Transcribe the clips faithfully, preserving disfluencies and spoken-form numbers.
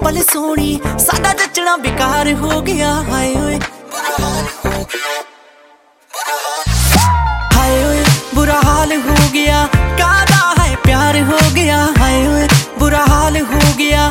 पल सोनी साडा जचना बेकार हो गया। हाय ओए हाय ओए बुरा हाल हो गया, कादा है प्यार हो गया। हाय ओए बुरा हाल हो गया।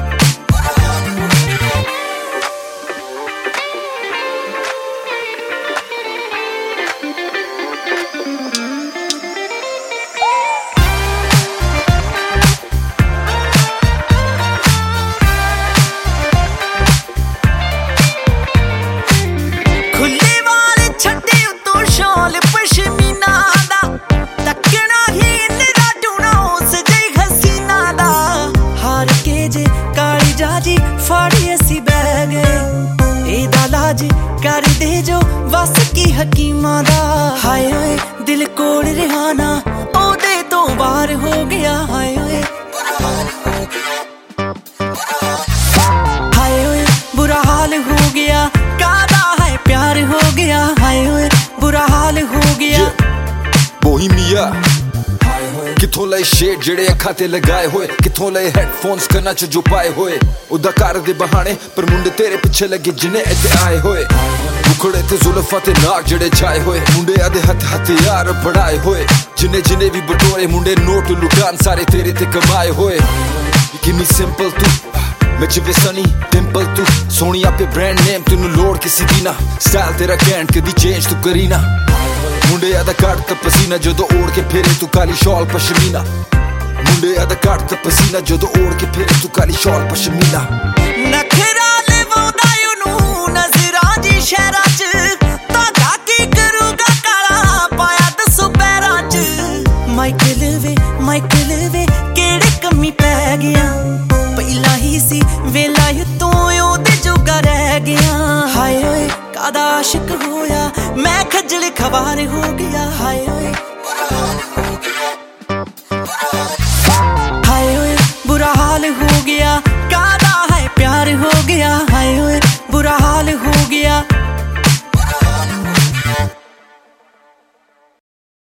कर दे जो वस की हकीमा दा। हाय ओए दिल कोल रिहाना ओदे तो बाहर हो गया। हाय ओए हाय ओए बुरा हाल हो गया, कादा है प्यार हो गया। हाय ओए बुरा हाल हो गया। बोहीमिया किथों लए शेड जेड़े अखा ते लगाए होए, किथों लए हेडफोन्स कन्ना च जो पाए होए। उदा कर दे बहाने पर मुंडे तेरे पिछे लगे जिने इत्थे आए होए। मुखड़े ते जुल्फां ते नाक जेड़े छाए होए, मुंडे आदे हथ हथियार बढ़ाए होए। जिने जिने भी बटोरे मुंडे नोट लुटान सारे तेरे ते कमाए होए। किन्नी सिंपल तू मैं जिवे सनी डिंपल तू सोनी आपे ब्रांड नेम तेनू लोड़ किसी दी ना। स्टाइल तेरा कैंट कदी चेंज तू करी ना। मुंडे आदा कट पसीना जदों ओढ़ के फेरे तू काली शॉल पशमीना। मुंडे आदा कट पसीना जदों ओढ़ के फेरे तू काली शॉल पशमीना। नखरा ले वोदा यूनू नजरां दी शहरा